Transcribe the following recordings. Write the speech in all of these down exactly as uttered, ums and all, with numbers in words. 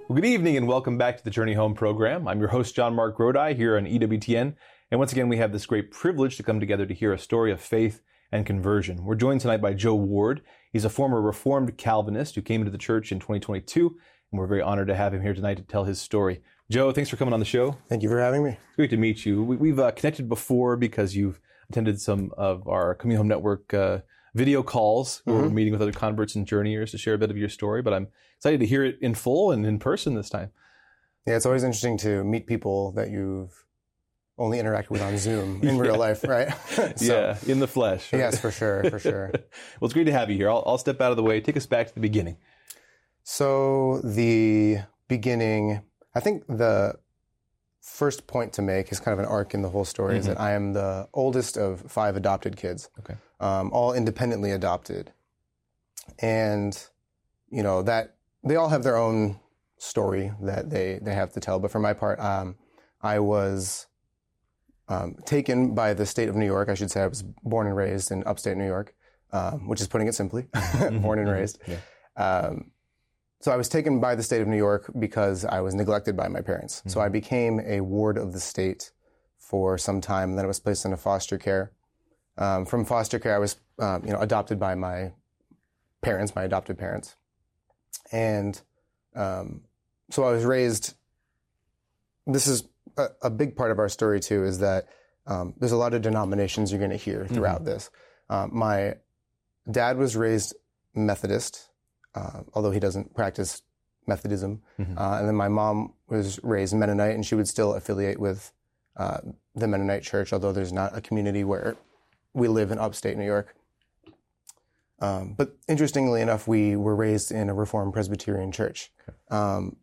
Well, good evening and welcome back to the Journey Home program. I'm your host, John Mark Grodi, here on E W T N. And once again, we have this great privilege to come together to hear a story of faith and conversion. We're joined tonight by Joe Ward. He's a former Reformed Calvinist who came into the church in twenty twenty-two, and we're very honored to have him here tonight to tell his story. Joe, thanks for coming on the show. Thank you for having me. It's great to meet you. We, we've uh, connected before because you've attended some of our Community Home Network uh, video calls. Mm-hmm. We're meeting with other converts and journeyers to share a bit of your story, but I'm excited to hear it in full and in person this time. Yeah, it's always interesting to meet people that you've only interacted with on Zoom in yeah. real life, right? so, yeah, in the flesh. Right? Yes, for sure, for sure. Well, it's great to have you here. I'll, I'll step out of the way. Take us back to the beginning. So the beginning, I think the first point to make is kind of an arc in the whole story, mm-hmm. is that I am the oldest of five adopted kids, okay, um, all independently adopted. And, you know, that they all have their own story that they, they have to tell. But for my part, um, I was um, taken by the state of New York. I should say I was born and raised in upstate New York, um, which is putting it simply, born and raised. Yeah. Um, so I was taken by the state of New York because I was neglected by my parents. Mm-hmm. So I became a ward of the state for some time, and then I was placed into foster care. Um, from foster care, I was um, you know, adopted by my parents, my adopted parents. And um, so I was raised, this is a, a big part of our story too, is that um, there's a lot of denominations you're going to hear throughout mm-hmm. this. Um, my dad was raised Methodist, uh, although he doesn't practice Methodism. Mm-hmm. Uh, and then my mom was raised Mennonite, and she would still affiliate with uh, the Mennonite church, although there's not a community where we live in upstate New York. Um, but interestingly enough, we were raised in a Reformed Presbyterian church. Okay. Um,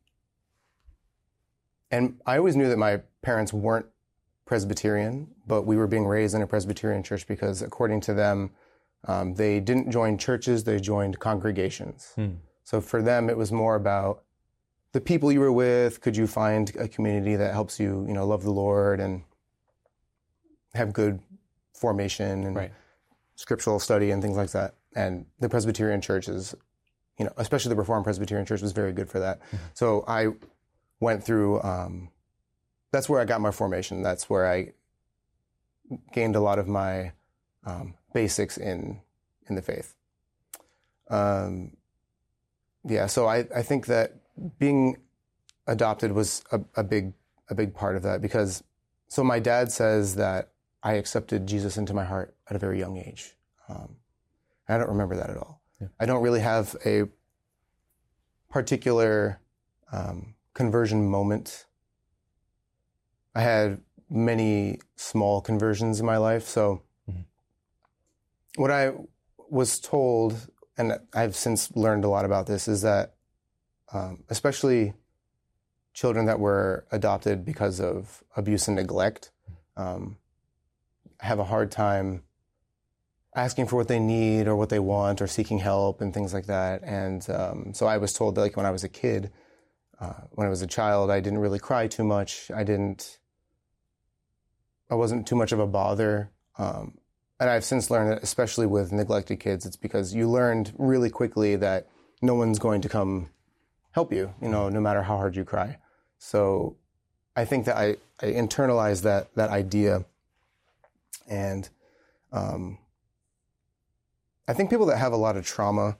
and I always knew that my parents weren't Presbyterian, but we were being raised in a Presbyterian church because, according to them, um, they didn't join churches, they joined congregations. Hmm. So for them, it was more about the people you were with. Could you find a community that helps you, you know, love the Lord and have good formation and right. scriptural study and things like that. And the Presbyterian church is, you know, especially the Reformed Presbyterian church was very good for that. Mm-hmm. So I went through, um, that's where I got my formation. That's where I gained a lot of my um, basics in in the faith. Um, yeah, so I, I think that being adopted was a, a big a big part of that, because, so my dad says that I accepted Jesus into my heart at a very young age. Um, I don't remember that at all. Yeah. I don't really have a particular um, conversion moment. I had many small conversions in my life. So mm-hmm. what I was told, and I've since learned a lot about this, is that um, especially children that were adopted because of abuse and neglect um, have a hard time asking for what they need or what they want or seeking help and things like that. And um, so I was told that, like, when I was a kid, uh, when I was a child, I didn't really cry too much. I didn't, I wasn't too much of a bother. Um, and I've since learned that, especially with neglected kids, it's because you learned really quickly that no one's going to come help you, you know, no matter how hard you cry. So I think that I, I internalized that, that idea. And um, I think people that have a lot of trauma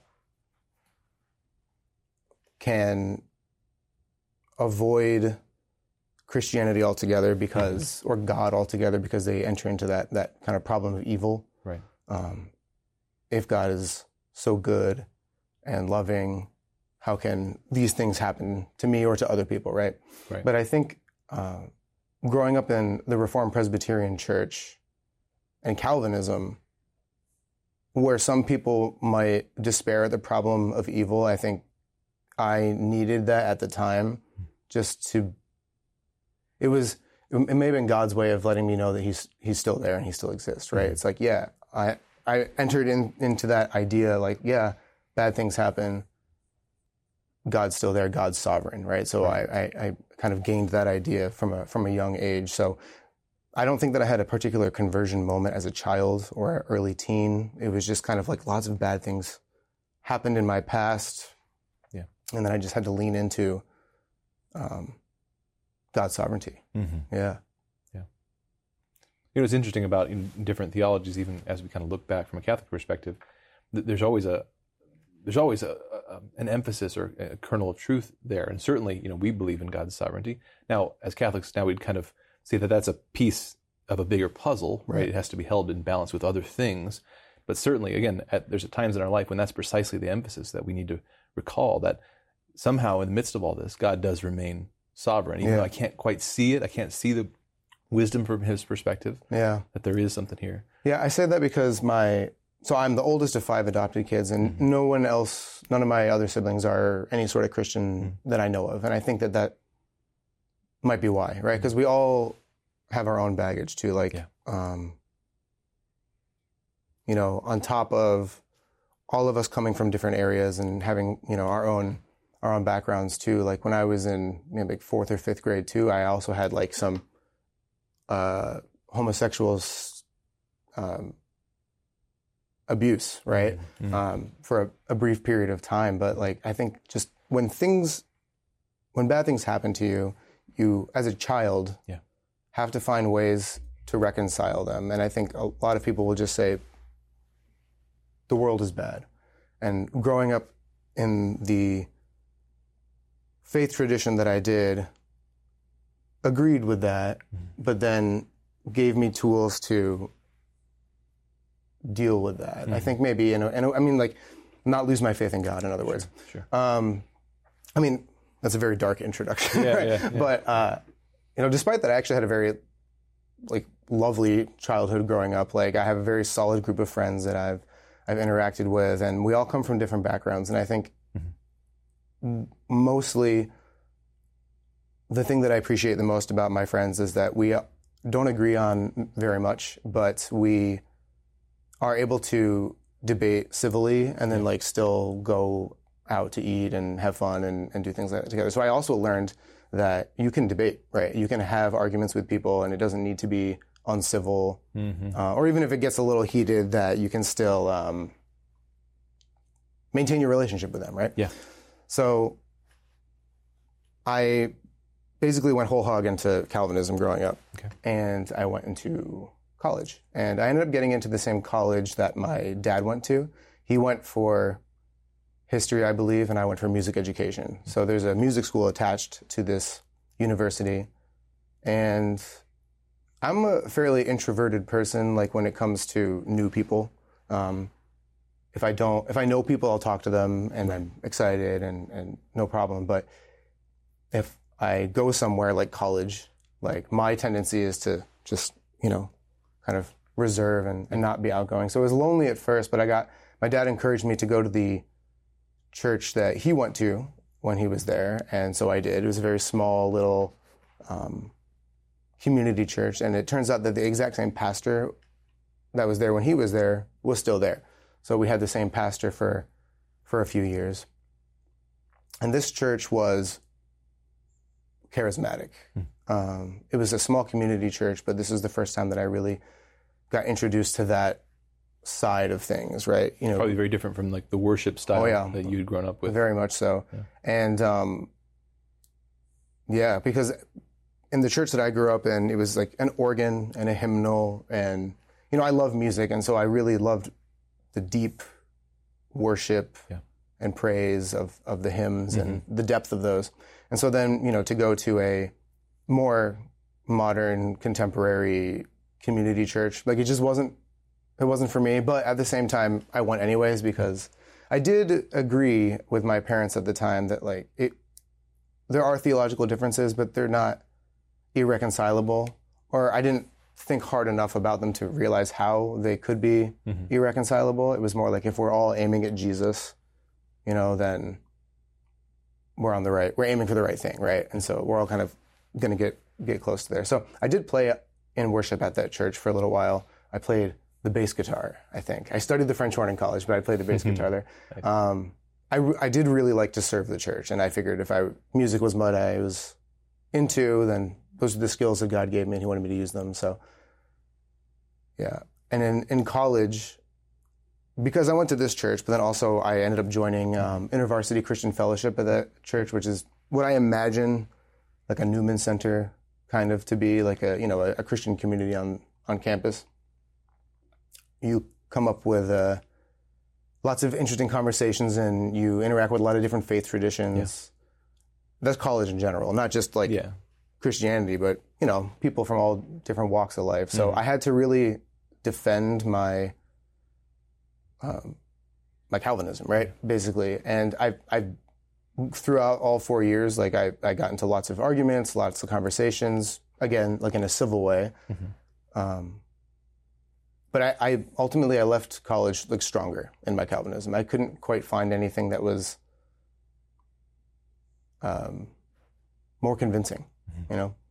can avoid Christianity altogether because, or God altogether, because they enter into that that kind of problem of evil. Right. Um, if God is so good and loving, how can these things happen to me or to other people, right? Right. But I think uh, growing up in the Reformed Presbyterian Church and Calvinism, where some people might despair at the problem of evil, I think I needed that at the time, just to, it was, it may have been God's way of letting me know that he's he's still there and he still exists, right? Mm-hmm. It's like, yeah, I I entered in, into that idea, like, yeah, bad things happen, God's still there, God's sovereign, right? So right. I, I, I kind of gained that idea from a from a young age. So I don't think that I had a particular conversion moment as a child or an early teen. It was just kind of like lots of bad things happened in my past. Yeah. And then I just had to lean into um, God's sovereignty. Mm-hmm. Yeah. Yeah. You know, it's interesting about in different theologies, even as we kind of look back from a Catholic perspective, th- there's always a there's always a, a an emphasis or a kernel of truth there. And certainly, you know, we believe in God's sovereignty. Now, as Catholics, now we'd kind of say that that's a piece of a bigger puzzle, right? right? It has to be held in balance with other things. But certainly, again, at, there's times in our life when that's precisely the emphasis that we need to recall, that somehow in the midst of all this, God does remain sovereign. Even yeah. though I can't quite see it, I can't see the wisdom from his perspective, yeah. that there is something here. Yeah, I say that because my, so I'm the oldest of five adopted kids, and mm-hmm. no one else, none of my other siblings are any sort of Christian mm-hmm. that I know of. And I think that that might be why, right? Because we all have our own baggage too. Like, yeah. um, you know, on top of all of us coming from different areas and having, you know, our own our own backgrounds too. Like when I was in maybe like fourth or fifth grade too, I also had like some uh, homosexuals um, abuse, right? Mm-hmm. Um, for a, a brief period of time. But like, I think just when things, when bad things happen to you, you as a child yeah. have to find ways to reconcile them. And I think a lot of people will just say, the world is bad. And growing up in the faith tradition that I did, agreed with that, mm-hmm. but then gave me tools to deal with that. Mm-hmm. I think maybe, you know, and I mean, like, not lose my faith in God, in other words. Sure. Um, I mean, that's a very dark introduction, yeah, right? yeah, yeah. But, uh, you know, despite that, I actually had a very, like, lovely childhood growing up. Like, I have a very solid group of friends that I've I've interacted with, and we all come from different backgrounds. And I think mm-hmm. mostly the thing that I appreciate the most about my friends is that we don't agree on very much, but we are able to debate civilly and then like still go out to eat and have fun and, and do things like that together. So I also learned that you can debate, right? You can have arguments with people and it doesn't need to be uncivil, mm-hmm. uh, or even if it gets a little heated, that you can still um, maintain your relationship with them, right? Yeah. So I basically went whole hog into Calvinism growing up, okay. and I went into college, and I ended up getting into the same college that my dad went to. He went for history, I believe, and I went for music education. So there's a music school attached to this university, and I'm a fairly introverted person, like when it comes to new people. Um, if I don't, if I know people, I'll talk to them and I'm excited and, and no problem. But if I go somewhere like college, like my tendency is to just, you know, kind of reserve and, and not be outgoing. So it was lonely at first, but I got, my dad encouraged me to go to the church that he went to when he was there. And so I did. It was a very small little, um, community church, and it turns out that the exact same pastor that was there when he was there was still there. So we had the same pastor for for a few years. And this church was charismatic. Mm. Um, it was a small community church, but this was the first time that I really got introduced to that side of things, right? You know, probably very different from like the worship style oh, yeah. that you'd grown up with. Very much so. Yeah. And um, yeah, because in the church that I grew up in, it was like an organ and a hymnal, and you know, I love music, and so I really loved the deep worship yeah. and praise of, of the hymns mm-hmm. and the depth of those. And so then, you know, to go to a more modern, contemporary community church, like it just wasn't, it wasn't for me. But at the same time, I went anyways because I did agree with my parents at the time that like it, there are theological differences, but they're not irreconcilable, or I didn't think hard enough about them to realize how they could be mm-hmm. irreconcilable. It was more like if we're all aiming at Jesus, you know, then we're on the right, we're aiming for the right thing, right? And so we're all kind of going to get get close to there. So I did play in worship at that church for a little while. I played the bass guitar, I think. I studied the French horn in college, but I played the bass guitar there. Um, I, I did really like to serve the church, and I figured if I music was what I was into, then those are the skills that God gave me, and He wanted me to use them. So, yeah. And in, in college, because I went to this church, but then also I ended up joining um, InterVarsity Christian Fellowship at that church, which is what I imagine like a Newman Center, kind of to be like a, you know, a, a Christian community on, on campus. You come up with uh, lots of interesting conversations, and you interact with a lot of different faith traditions. Yeah. That's college in general, not just like yeah. Christianity, but, you know, people from all different walks of life. So mm-hmm. I had to really defend my um, my Calvinism, right? Basically. And I, I, throughout all four years, like I, I got into lots of arguments, lots of conversations, again, like in a civil way. Mm-hmm. Um, but I, I ultimately, I left college like stronger in my Calvinism. I couldn't quite find anything that was um, more convincing, mm-hmm. you know?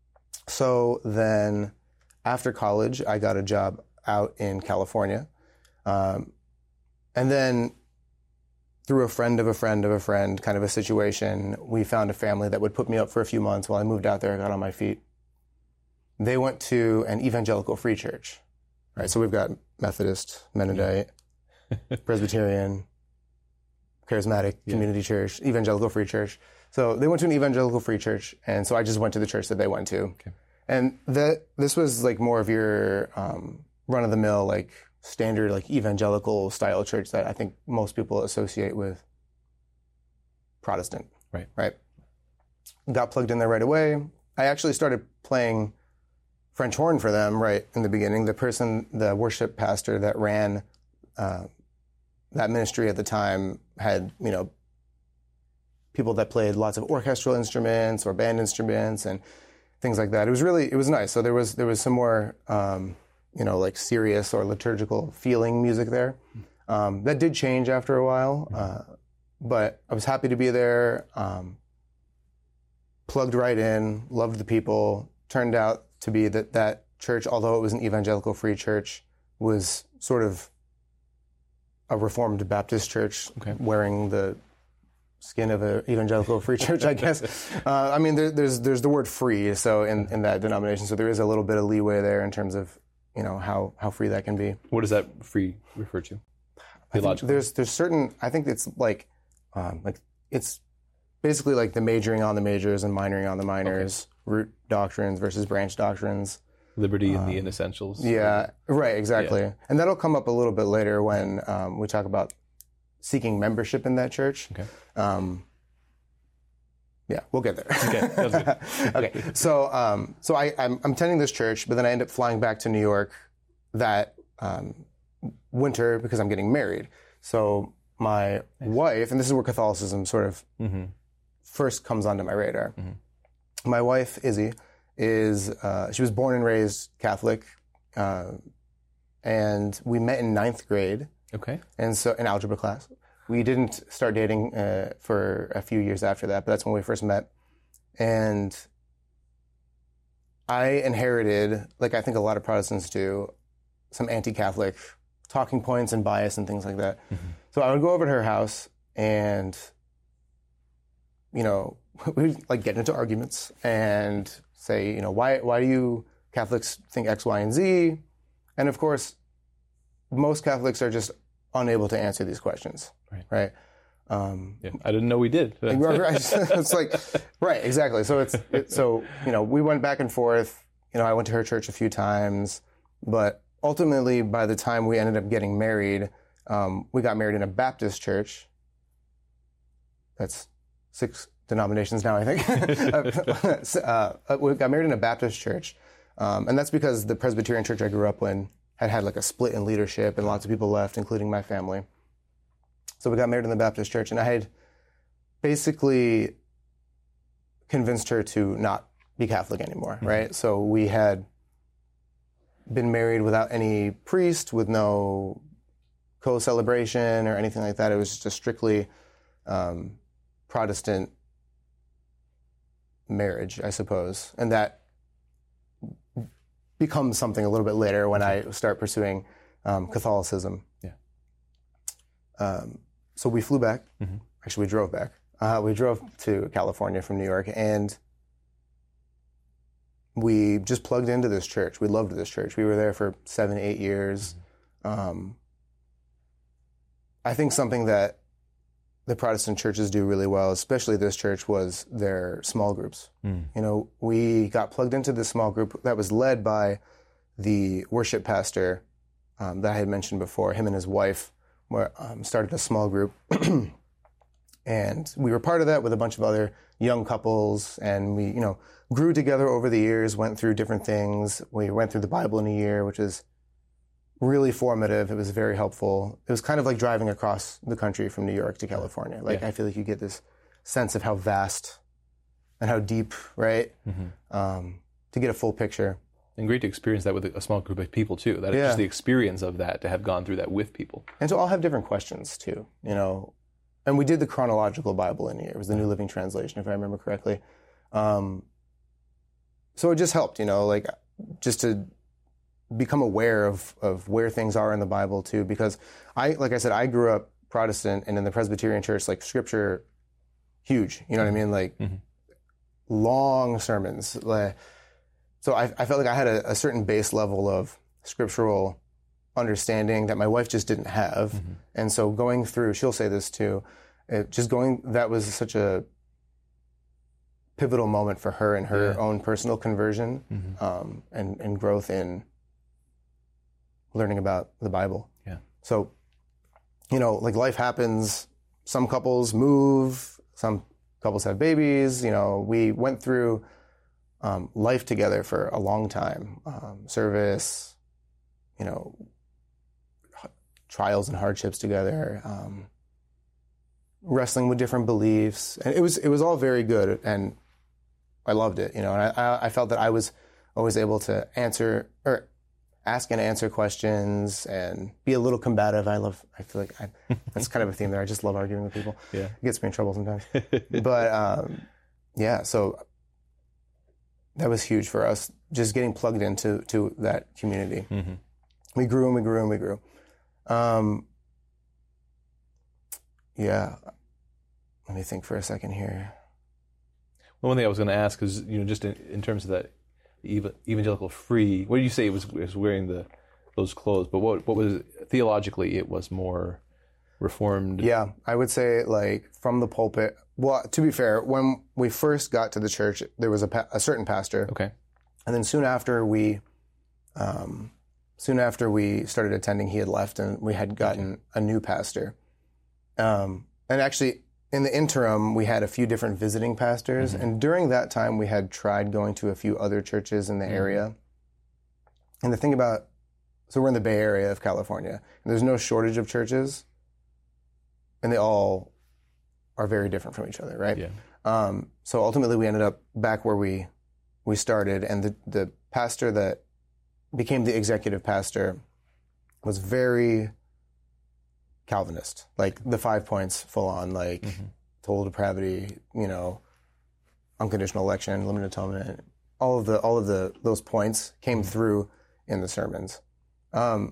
So then after college, I got a job out in California. Um, and then through a friend of a friend of a friend kind of a situation, we found a family that would put me up for a few months while I moved out there, I got on my feet. They went to an evangelical free church, right? So we've got Methodist, Mennonite, Presbyterian, Charismatic yeah. Community Church, Evangelical Free Church. So they went to an evangelical free church, and so I just went to the church that they went to. Okay. And that this was like more of your um, run-of-the-mill, like standard, like evangelical style church that I think most people associate with Protestant. Right. Right. Got plugged in there right away. I actually started playing French horn for them right in the beginning. The person, the worship pastor that ran uh, that ministry at the time had, you know, people that played lots of orchestral instruments or band instruments and things like that. It was really, it was nice. So there was, there was some more, um, you know, like serious or liturgical feeling music there. Um, that did change after a while, uh, but I was happy to be there. Um, plugged right in, loved the people. Turned out to be that that church, although it was an evangelical free church, was sort of a Reformed Baptist church, okay. wearing the skin of an evangelical free church, I guess. Uh, I mean, there, there's there's the word free, so in, in that denomination, so there is a little bit of leeway there in terms of, you know, how, how free that can be. What does that free refer to? I think there's there's certain, I think it's like, um, like it's basically like the majoring on the majors and minoring on the minors, okay. root doctrines versus branch doctrines. Liberty um, in the inessentials. Yeah, right, exactly. Yeah. And that'll come up a little bit later when um, we talk about seeking membership in that church. Okay. Um, yeah, we'll get there. Okay, that's good. Okay, so um, so I, I'm, I'm attending this church, but then I end up flying back to New York that um, winter because I'm getting married. So my nice. wife, and this is where Catholicism sort of mm-hmm. first comes onto my radar. Mm-hmm. My wife, Izzy, is, uh, she was born and raised Catholic, uh, and we met in ninth grade. Okay. And so, in algebra class. We didn't start dating uh, for a few years after that, but that's when we first met. And I inherited, like I think a lot of Protestants do, some anti-Catholic talking points and bias and things like that. Mm-hmm. So I would go over to her house and, you know, we'd like get into arguments and say, you know, why why do you Catholics think X, Y, and Z? And of course, most Catholics are just unable to answer these questions, right? right? Um, yeah, I didn't know we did. It's like, right, exactly. So it's it, so you know we went back and forth. You know, I went to her church a few times, but ultimately, by the time we ended up getting married, um, we got married in a Baptist church. That's six denominations now, I think. uh, we got married in a Baptist church, um, and that's because the Presbyterian church I grew up in had had like a split in leadership, and lots of people left, including my family. So we got married in the Baptist church, and I had basically convinced her to not be Catholic anymore, mm-hmm. right? So we had been married without any priest, with no co-celebration or anything like that. It was just a strictly um, Protestant marriage, I suppose. And that becomes something a little bit later when I start pursuing um, Catholicism. Yeah. Um, so we flew back. Mm-hmm. Actually, we drove back. Uh, we drove to California from New York, and we just plugged into this church. We loved this church. We were there for seven, eight years. Mm-hmm. Um, I think something that the Protestant churches do really well, especially this church, was their small groups. Mm. You know, we got plugged into this small group that was led by the worship pastor um, that I had mentioned before. Him and his wife were, um, started a small group. And we were part of that with a bunch of other young couples. And we, you know, grew together over the years, went through different things. We went through the Bible in a year, which is really formative. It was very helpful. It was kind of like driving across the country from New York to California. Like, yeah. I feel like you get this sense of how vast and how deep, right? Mm-hmm. Um, to get a full picture. And great to experience that with a small group of people too. That yeah. just the experience of that, to have gone through that with people. And to all have different questions too, you know. And we did the chronological Bible in here. It was the New Living Translation, if I remember correctly. Um, so it just helped, you know, like just to become aware of, of where things are in the Bible too. Because I, like I said, I grew up Protestant, and in the Presbyterian church, like scripture, huge. You know what I mean? Like mm-hmm. long sermons. Like, so I, I felt like I had a, a certain base level of scriptural understanding that my wife just didn't have. Mm-hmm. And so going through, she'll say this too, it just going, that was such a pivotal moment for her in her yeah. own personal conversion mm-hmm. um, and, and growth in learning about the Bible. Yeah. So, you know, like life happens, some couples move, some couples have babies, you know, we went through um, life together for a long time, um, service, you know, trials and hardships together, um, wrestling with different beliefs, and it was it was all very good, and I loved it, you know. And I, I felt that I was always able to answer or ask and answer questions and be a little combative. I love. I feel like I, that's kind of a theme there. I just love arguing with people. Yeah, it gets me in trouble sometimes. But um, yeah, so that was huge for us. Just getting plugged into to that community. Mm-hmm. We grew and we grew and we grew. Um, yeah. Let me think for a second here. Well, one thing I was going to ask is, you know, just in, in terms of that evangelical free, what did you say it was, it was wearing the those clothes? But what what was theologically? It was more reformed. Yeah, I would say like from the pulpit. Well, to be fair, when we first got to the church, there was a, pa- a certain pastor. Okay. And then soon after we, um, soon after we started attending, he had left, and we had gotten okay. a new pastor. Um, and actually, in the interim, we had a few different visiting pastors, mm-hmm. and during that time, we had tried going to a few other churches in the mm-hmm. area. And the thing about, so we're in the Bay Area of California, and there's no shortage of churches, and they all are very different from each other, right? Yeah. Um, so ultimately, we ended up back where we we started, and the the pastor that became the executive pastor was very Calvinist, like the five points full on, like mm-hmm. total depravity, you know, unconditional election, limited atonement, all of the all of the those points came mm-hmm. through in the sermons. Um,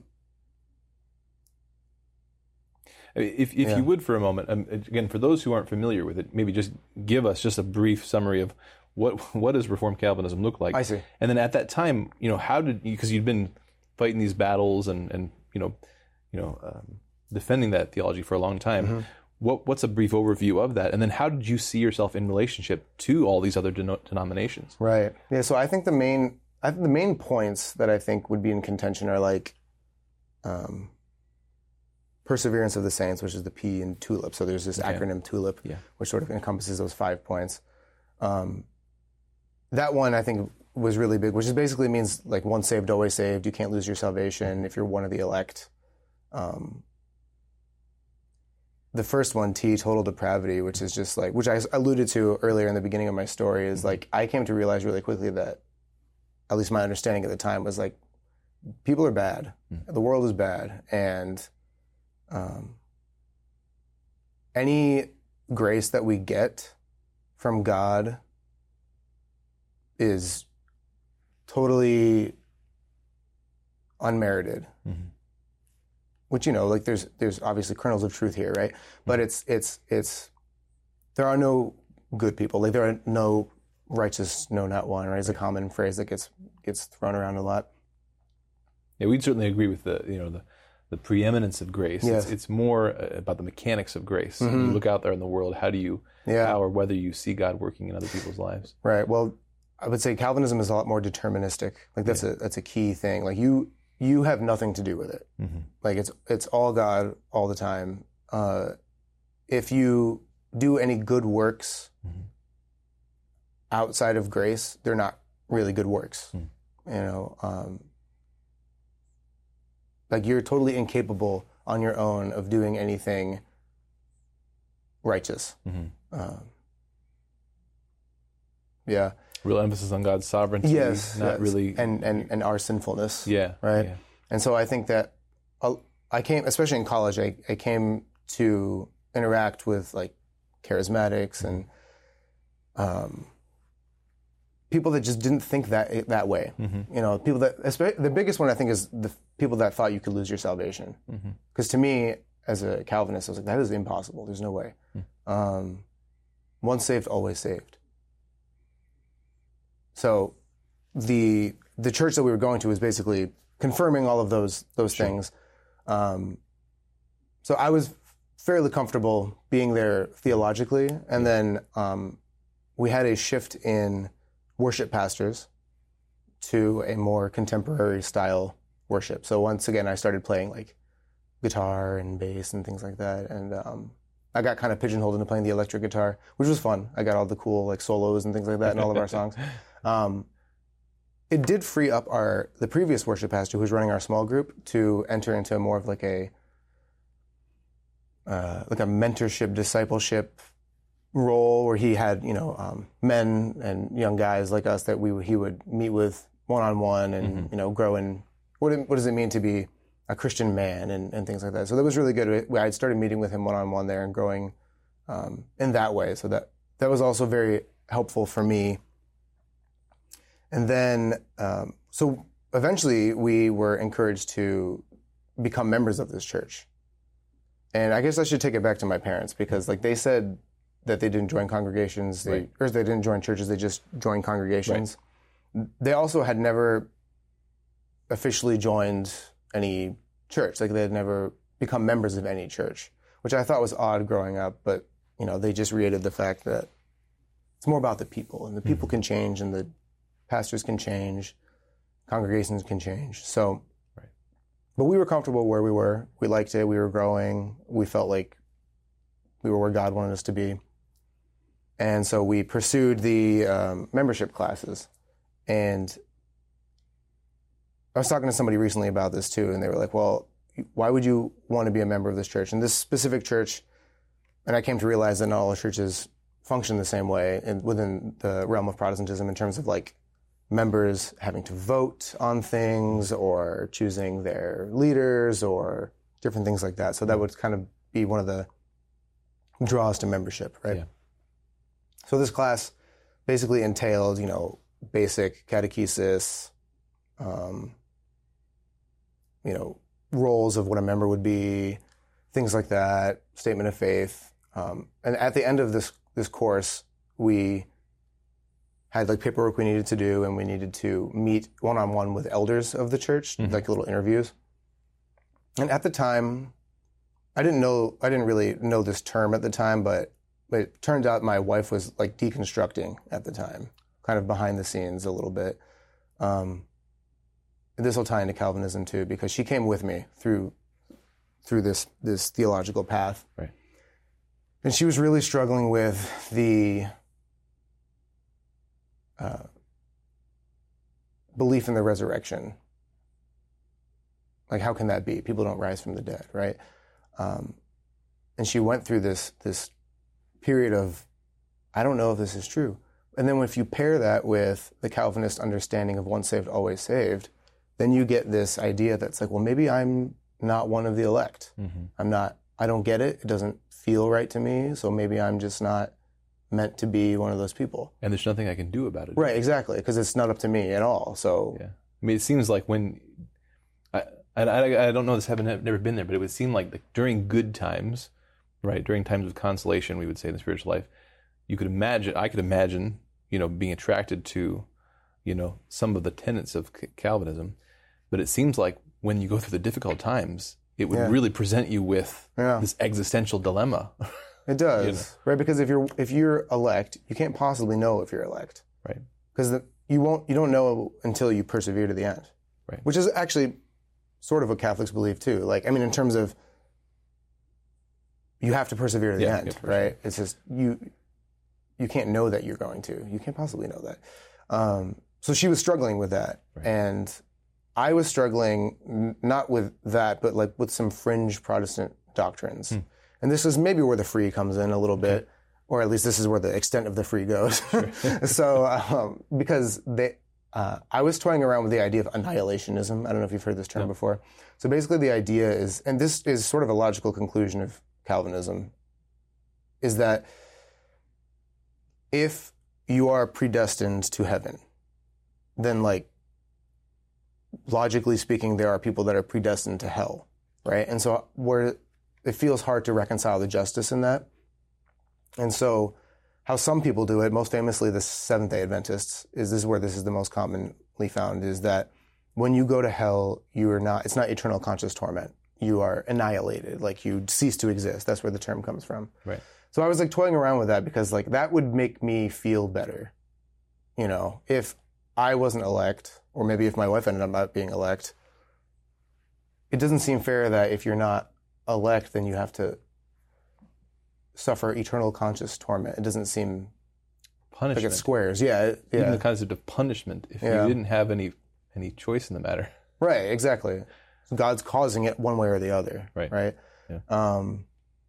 if if yeah. you would for a moment, um, again, for those who aren't familiar with it, maybe just give us just a brief summary of what what does Reformed Calvinism look like? I see. And then at that time, you know, how did you, because you'd been fighting these battles and and you know, you know. Um, defending that theology for a long time. Mm-hmm. What what's a brief overview of that? And then how did you see yourself in relationship to all these other den- denominations? Right. Yeah. So I think the main I think the main points that I think would be in contention are like um, perseverance of the saints, which is the P in TULIP. So there's this yeah. acronym TULIP, yeah. which sort of encompasses those five points. Um, that one I think was really big, which is basically means like once saved, always saved. You can't lose your salvation if you're one of the elect. Um, The first one, T, total depravity, which is just like, which I alluded to earlier in the beginning of my story, is like, I came to realize really quickly that, at least my understanding at the time was like, people are bad. Mm. The world is bad. And um, any grace that we get from God is totally unmerited. Mm-hmm. Which, you know, like there's there's obviously kernels of truth here, right? But it's it's it's there are no good people. Like there are no righteous, no not one, right? It's a common phrase that gets gets thrown around a lot. Yeah, we'd certainly agree with the you know the the preeminence of grace. Yes. It's, it's more about the mechanics of grace. Mm-hmm. You look out there in the world, how do you, Yeah. how or whether you see God working in other people's lives. Right. Well, I would say Calvinism is a lot more deterministic. Like that's yeah. a that's a key thing. Like you you have nothing to do with it. Mm-hmm. Like it's it's all God all the time. Uh, if you do any good works mm-hmm. outside of grace, they're not really good works. Mm. You know, um, like you're totally incapable on your own of doing anything righteous. Mm-hmm. Um, yeah. Real emphasis on God's sovereignty. Yes. Not yes. really. And, and, and our sinfulness. Yeah. Right. Yeah. And so I think that I came, especially in college, I, I came to interact with like charismatics and um, people that just didn't think that that way. Mm-hmm. You know, people that, the biggest one I think is the people that thought you could lose your salvation. Because mm-hmm. to me, as a Calvinist, I was like, that is impossible. There's no way. Mm-hmm. Um, once saved, always saved. So the the church that we were going to was basically confirming all of those those sure. things. Um, so I was fairly comfortable being there theologically, and then um, we had a shift in worship pastors to a more contemporary style worship. So once again, I started playing like guitar and bass and things like that, and um, I got kind of pigeonholed into playing the electric guitar, which was fun. I got all the cool like solos and things like that in all of our songs. Um, it did free up our the previous worship pastor who was running our small group to enter into more of like a uh, like a mentorship, discipleship role where he had, you know, um, men and young guys like us that we he would meet with one on one and mm-hmm. you know grow in what it, what does it mean to be a Christian man and, and things like that. So that was really good. I had started meeting with him one on one there and growing um, in that way. So that that was also very helpful for me. And then, um, so eventually we were encouraged to become members of this church. And I guess I should take it back to my parents because like they said that they didn't join congregations, they, right. or they didn't join churches, they just joined congregations. Right. They also had never officially joined any church. Like they had never become members of any church, which I thought was odd growing up. But, you know, they just reiterated the fact that it's more about the people and the people mm-hmm. can change and the pastors can change, congregations can change. So, right. But we were comfortable where we were. We liked it. We were growing. We felt like we were where God wanted us to be. And so we pursued the um, membership classes. And I was talking to somebody recently about this too, and they were like, well, why would you want to be a member of this church? And this specific church, and I came to realize that not all churches function the same way in, within the realm of Protestantism in terms of like members having to vote on things or choosing their leaders or different things like that. So that would kind of be one of the draws to membership, right? Yeah. So this class basically entailed, you know, basic catechesis, um, you know, roles of what a member would be, things like that, statement of faith. Um, and at the end of this this course, we had like paperwork we needed to do, and we needed to meet one-on-one with elders of the church, mm-hmm. like little interviews. And at the time, I didn't know, I didn't really know this term at the time, but, but it turned out my wife was like deconstructing at the time, kind of behind the scenes a little bit. Um, this will tie into Calvinism too, because she came with me through through this this theological path. Right. And she was really struggling with the Uh, belief in the resurrection. Like, how can that be? People don't rise from the dead, right? Um, and she went through this this period of, I don't know if this is true. And then if you pair that with the Calvinist understanding of once saved, always saved, then you get this idea that's like, well, maybe I'm not one of the elect. Mm-hmm. I'm not, I don't get it. It doesn't feel right to me. So maybe I'm just not meant to be one of those people. And there's nothing I can do about it. Right, exactly, because it's not up to me at all. So yeah, I mean, it seems like when I I, I don't know this, haven't never been there, but it would seem like during good times, right, during times of consolation, we would say in the spiritual life, you could imagine, I could imagine, you know, being attracted to, you know, some of the tenets of Calvinism, but it seems like when you go through the difficult times, it would Yeah. really present you with Yeah. this existential dilemma. It does, You know. right? Because if you're if you're elect, you can't possibly know if you're elect, Right. because you won't you don't know until you persevere to the end, Right. Which is actually sort of what Catholics believe too. Like, I mean, in terms of you have to persevere to the Yeah, end, yeah, for right? sure. It's just you you can't know that you're going to. You can't possibly know that. Um, so she was struggling with that, Right. and I was struggling n- not with that, but like with some fringe Protestant doctrines. Hmm. And this is maybe where the free comes in a little bit, or at least this is where the extent of the free goes. so, um, because they, uh, I was toying around with the idea of annihilationism. I don't know if you've heard this term No. before. So basically, the idea is, and this is sort of a logical conclusion of Calvinism, is that if you are predestined to heaven, then like logically speaking, there are people that are predestined to hell, right? And so where it feels hard to reconcile the justice in that. And so how some people do it, most famously the Seventh-day Adventists, is this is where this is the most commonly found, is that when you go to hell, you are not, it's not eternal conscious torment. You are annihilated, like you cease to exist. That's where the term comes from. Right. So I was like toying around with that because like that would make me feel better. You know, if I wasn't elect, or maybe if my wife ended up not being elect, it doesn't seem fair that if you're not elect, then you have to suffer eternal conscious torment. It doesn't seem like Punishment. it squares. Yeah, it- Even yeah. the concept of punishment, if Yeah. you didn't have any any choice in the matter. Right, exactly. So God's causing it one way or the other. Right. Right. Yeah. Um,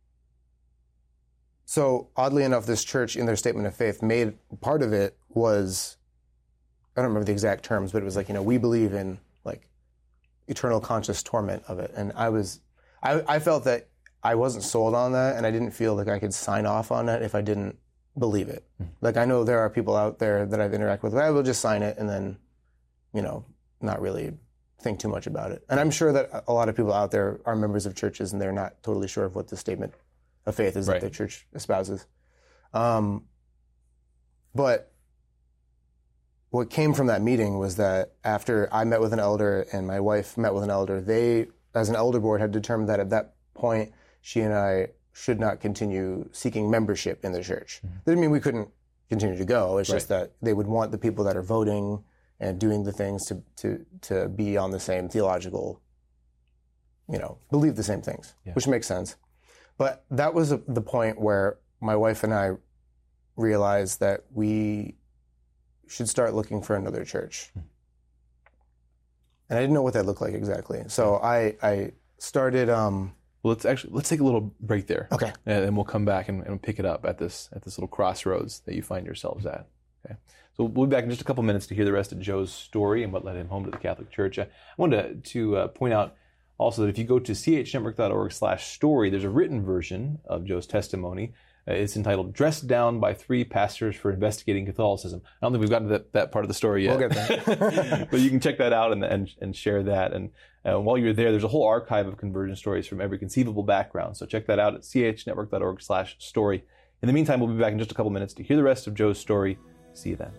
so oddly enough, this church in their statement of faith made part of it was, I don't remember the exact terms, but it was like, you know, we believe in like eternal conscious torment of it. And I was, I, I felt that I wasn't sold on that, and I didn't feel like I could sign off on it if I didn't believe it. Mm. Like I know there are people out there that I've interacted with, I will just sign it and then, you know, not really think too much about it. And I'm sure that a lot of people out there are members of churches and they're not totally sure of what the statement of faith is Right. that their church espouses. Um, but what came from that meeting was that after I met with an elder and my wife met with an elder, they, as an elder board, had determined that at that point, she and I should not continue seeking membership in the church. Mm-hmm. That didn't mean we couldn't continue to go. It's just Right. that they would want the people that are voting and doing the things to, to, to be on the same theological, you know, believe the same things, Yeah. which makes sense. But that was a, the point where my wife and I realized that we should start looking for another church. Hmm. And I didn't know what that looked like exactly. So I, I started, um, Well, let's actually let's take a little break there, okay. and then we'll come back and, and pick it up at this at this little crossroads that you find yourselves at. Okay, so we'll be back in just a couple minutes to hear the rest of Joe's story and what led him home to the Catholic Church. I wanted to, to uh, point out also that if you go to c h network dot org slash story, there's a written version of Joe's testimony. Uh, it's entitled "Dressed Down by Three Pastors for Investigating Catholicism." I don't think we've gotten to that, that part of the story yet. We'll get there. But you can check that out and and, and share that. And uh, while you're there, there's a whole archive of conversion stories from every conceivable background. So check that out at c h network dot org slash story. In the meantime, we'll be back in just a couple minutes to hear the rest of Joe's story. See you then.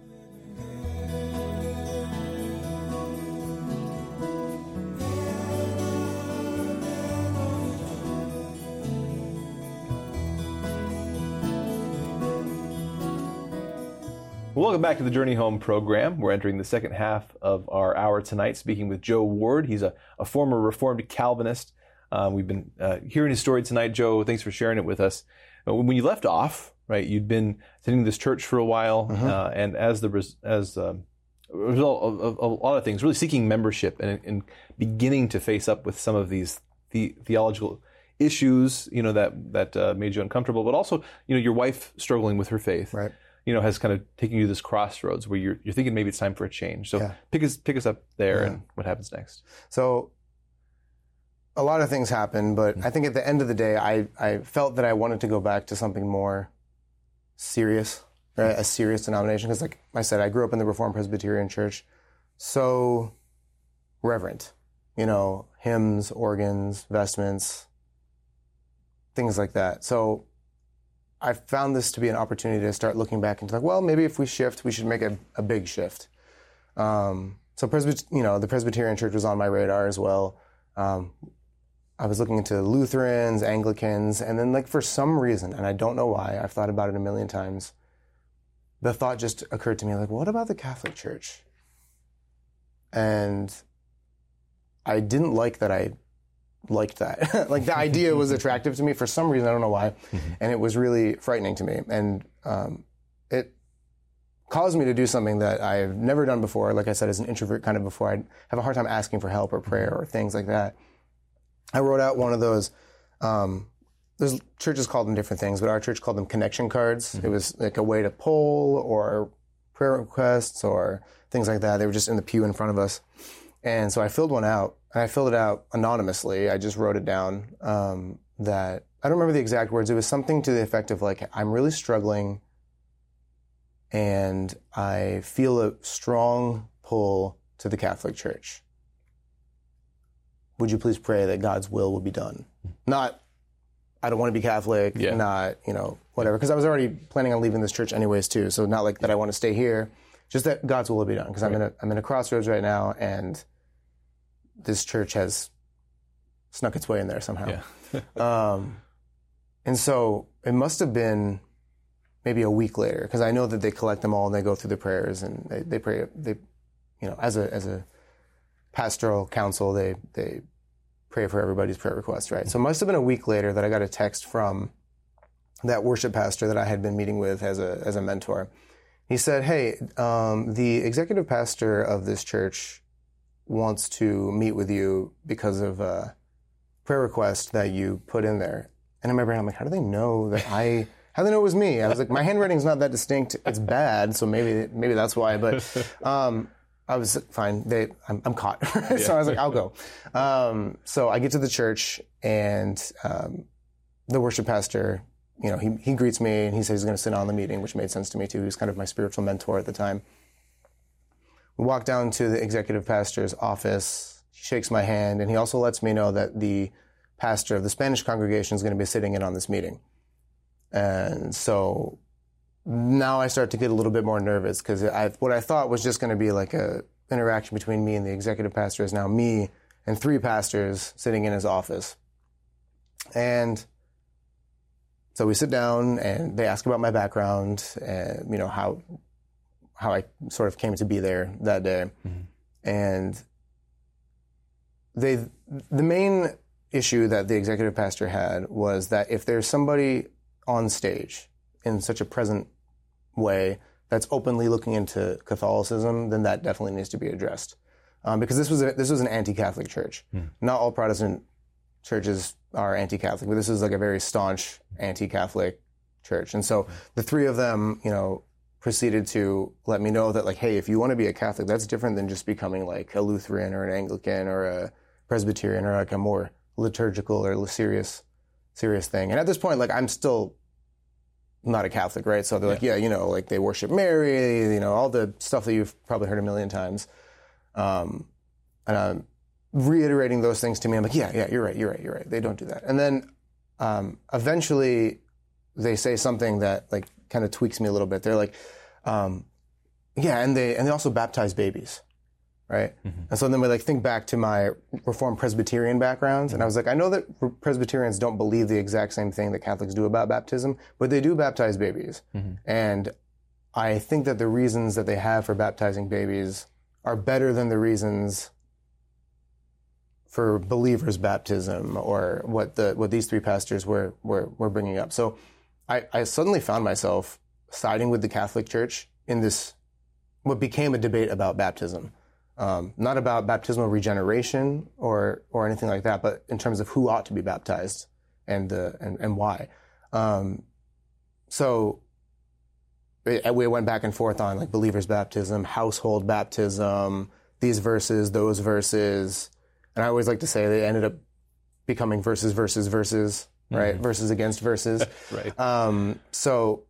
Welcome back to the Journey Home program. We're entering the second half of our hour tonight, speaking with Joe Ward. He's a, a former Reformed Calvinist. Uh, we've been uh, hearing his story tonight. Joe, thanks for sharing it with us. Uh, when you left off, right, you'd been attending this church for a while, Mhm. uh, and as the res- as um, a result of, of, of a lot of things, really seeking membership and, and beginning to face up with some of these the, theological issues, you know, that that uh, made you uncomfortable, but also, you know, your wife struggling with her faith. Right. You know, has kind of taken you to this crossroads where you're you're thinking maybe it's time for a change. So Yeah. pick us pick us up there, Yeah. and what happens next? So a lot of things happened, but I think at the end of the day, I, I felt that I wanted to go back to something more serious, right? A serious denomination. Because like I said, I grew up in the Reformed Presbyterian Church, so reverent, you know, hymns, organs, vestments, things like that. So I found this to be an opportunity to start looking back into like, well, maybe if we shift, we should make a, a big shift. Um, so Presbyt- you know, the Presbyterian Church was on my radar as well. Um, I was looking into Lutherans, Anglicans, and then like for some reason, and I don't know why, I've thought about it a million times, the thought just occurred to me, like, what about the Catholic Church? And I didn't like that I liked that. Like the idea was attractive to me for some reason, I don't know why, mm-hmm. and it was really frightening to me. And um, it caused me to do something that I've never done before. Like I said, as an introvert kind of before, I'd have a hard time asking for help or prayer or things like that. I wrote out one of those, um, there's churches called them different things, but our church called them connection cards. Mm-hmm. It was like a way to poll or prayer requests or things like that. They were just in the pew in front of us. And so I filled one out, and I filled it out anonymously. I just wrote it down um, that, I don't remember the exact words. It was something to the effect of like, I'm really struggling and I feel a strong pull to the Catholic Church. Would you please pray that God's will will be done? Not, I don't want to be Catholic, yeah. not, you know, whatever. Because I was already planning on leaving this church anyways, too. So not like that I want to stay here. Just that God's will will be done. Because right. I'm in a I'm in a crossroads right now, and this church has snuck its way in there somehow. Yeah. um, and so it must have been maybe a week later, because I know that they collect them all and they go through the prayers and they, they pray. They, you know, as a as a pastoral council, they they pray for everybody's prayer requests, right? So it must have been a week later that I got a text from that worship pastor that I had been meeting with as a as a mentor. He said, hey, um, the executive pastor of this church wants to meet with you because of a prayer request that you put in there. And in my brain, I'm like, how do they know that I, how do they know it was me? I was like, my handwriting's not that distinct. It's bad, so maybe maybe that's why. But um, I was fine. They, I'm, I'm caught. so yeah. I was like, I'll go. Um, so I get to the church, and um, the worship pastor, you know, he, he greets me, and he says he's going to sit on the meeting, which made sense to me too. He was kind of my spiritual mentor at the time. We walk down to the executive pastor's office. He shakes my hand, and he also lets me know that the pastor of the Spanish congregation is going to be sitting in on this meeting. And so now I start to get a little bit more nervous, because I, what I thought was just going to be like a interaction between me and the executive pastor is now me and three pastors sitting in his office. And so we sit down, and they ask about my background and, you know, how how I sort of came to be there that day. Mm-hmm. And they the main issue that the executive pastor had was that if there's somebody on stage in such a present way that's openly looking into Catholicism, then that definitely needs to be addressed. Um, because this was a, this was an anti-Catholic church. Mm. Not all Protestant churches are anti-Catholic, but this is like a very staunch anti-Catholic church. And so the three of them, you know, proceeded to let me know that, like, hey, if you want to be a Catholic, that's different than just becoming like a Lutheran or an Anglican or a Presbyterian or like a more liturgical or serious, serious thing. And at this point, like, I'm still not a Catholic, right? So they're yeah. like, yeah, you know, like they worship Mary, you know, all the stuff that you've probably heard a million times. Um, and I'm reiterating those things to me. I'm like, yeah, yeah, you're right, you're right, you're right. They don't do that. And then um, eventually they say something that like kind of tweaks me a little bit. They're like, um, yeah, and they and they also baptize babies, right? Mm-hmm. And so then we like think back to my Reformed Presbyterian background, mm-hmm. and I was like, I know that Presbyterians don't believe the exact same thing that Catholics do about baptism, but they do baptize babies. Mm-hmm. And I think that the reasons that they have for baptizing babies are better than the reasons for believers' baptism, or what the what these three pastors were were, were bringing up. So I, I suddenly found myself siding with the Catholic Church in this, what became a debate about baptism. Um, not about baptismal regeneration or or anything like that, but in terms of who ought to be baptized and the and, and why. Um, so it, we went back and forth on like believers' baptism, household baptism, these verses, those verses. And I always like to say they ended up becoming verses, verses, verses, right? Mm-hmm. Verses against verses. Right. Um, so,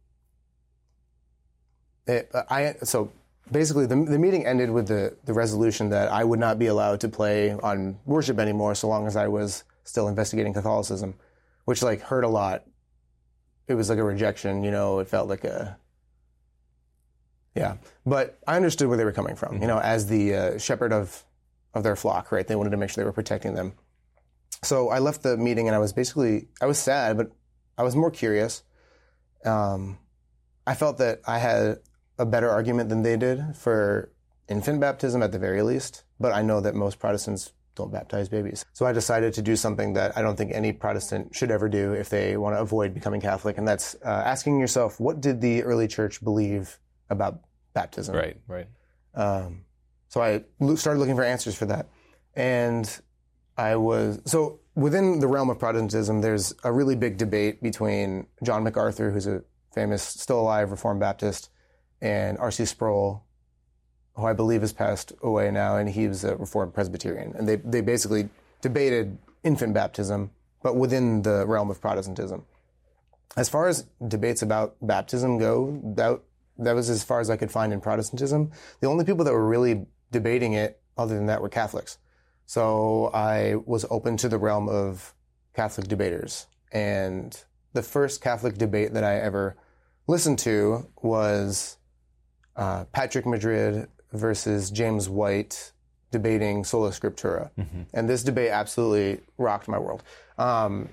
it, I so basically the the meeting ended with the the resolution that I would not be allowed to play on worship anymore so long as I was still investigating Catholicism, which like hurt a lot. It was like a rejection, you know. It felt like a yeah. But I understood where they were coming from, mm-hmm. you know, as the uh, shepherd of. of their flock, right? They wanted to make sure they were protecting them. so I left the meeting and I was basically, I was sad, but I was more curious. Um, I felt that I had a better argument than they did for infant baptism at the very least, but I know that most Protestants don't baptize babies. So I decided to do something that I don't think any Protestant should ever do if they want to avoid becoming Catholic, and that's uh, asking yourself, what did the early church believe about baptism? Right, right. Um, so I lo- started looking for answers for that. And I was, so within the realm of Protestantism, there's a really big debate between John MacArthur, who's a famous, still alive Reformed Baptist, and R C Sproul, who I believe has passed away now, and he was a Reformed Presbyterian. And they, they basically debated infant baptism, but within the realm of Protestantism. As far as debates about baptism go, that, that was as far as I could find in Protestantism. The only people that were really debating it other than that were Catholics. So I was open to the realm of Catholic debaters. And the first Catholic debate that I ever listened to was uh, Patrick Madrid versus James White debating Sola Scriptura. Mm-hmm. And this debate absolutely rocked my world. Um,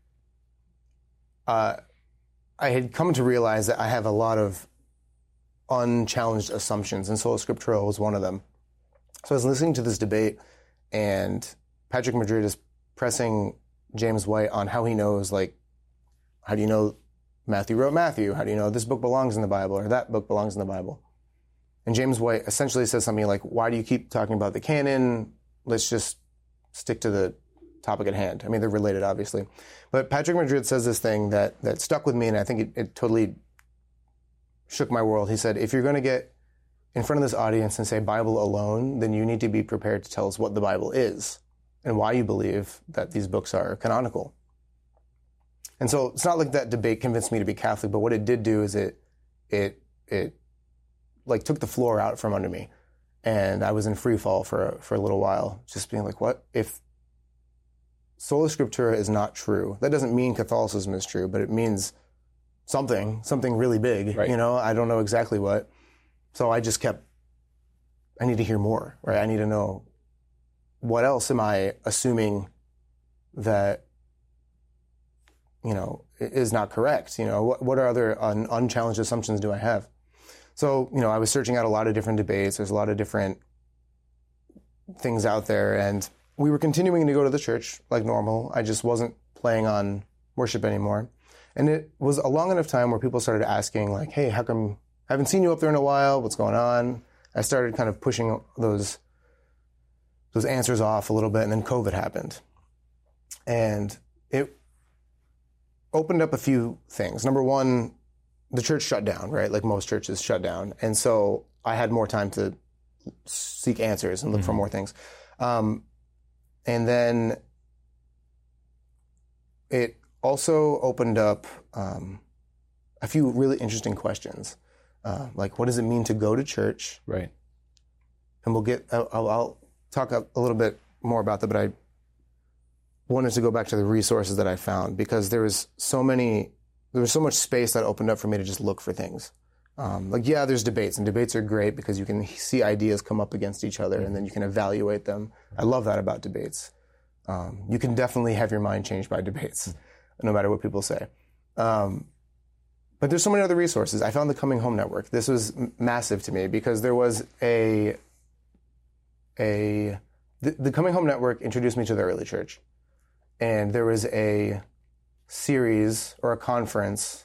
uh, I had come to realize that I have a lot of unchallenged assumptions, and Sola Scriptura was one of them. So I was listening to this debate, and Patrick Madrid is pressing James White on how he knows, like, how do you know Matthew wrote Matthew? How do you know this book belongs in the Bible or that book belongs in the Bible? And James White essentially says something like, why do you keep talking about the canon? Let's just stick to the topic at hand. I mean, they're related, obviously. But Patrick Madrid says this thing that, that stuck with me, and I think it, it totally shook my world. He said, if you're going to get in front of this audience and say Bible alone, then you need to be prepared to tell us what the Bible is and why you believe that these books are canonical. And so it's not like that debate convinced me to be Catholic, but what it did do is it, it, it, like took the floor out from under me, and I was in free fall for for a little while, just being like, what if Sola Scriptura is not true? That doesn't mean Catholicism is true, but it means something, something really big. Right. You know, I don't know exactly what. So I just kept, I need to hear more, right? I need to know what else am I assuming that, you know, is not correct? You know, what, what are other un, unchallenged assumptions do I have? So, you know, I was searching out a lot of different debates. There's a lot of different things out there. And we were continuing to go to the church like normal. I just wasn't playing on worship anymore. And it was a long enough time where people started asking, like, hey, how come I haven't seen you up there in a while? What's going on? I started kind of pushing those, those answers off a little bit. And then COVID happened. And it opened up a few things. Number one, the church shut down, right? Like most churches shut down. And so I had more time to seek answers and look mm-hmm. for more things. Um, and then it also opened up um, a few really interesting questions. Uh, like, what does it mean to go to church? Right. And we'll get, I'll, I'll talk a, a little bit more about that, but I wanted to go back to the resources that I found, because there was so many There was so much space that opened up for me to just look for things. Um, like, yeah, there's debates, and debates are great because you can see ideas come up against each other, and then you can evaluate them. I love that about debates. Um, you can definitely have your mind changed by debates, no matter what people say. Um, but there's so many other resources. I found the Coming Home Network. This was m- massive to me because there was a, a the, the Coming Home Network introduced me to the early church, and there was a series or a conference,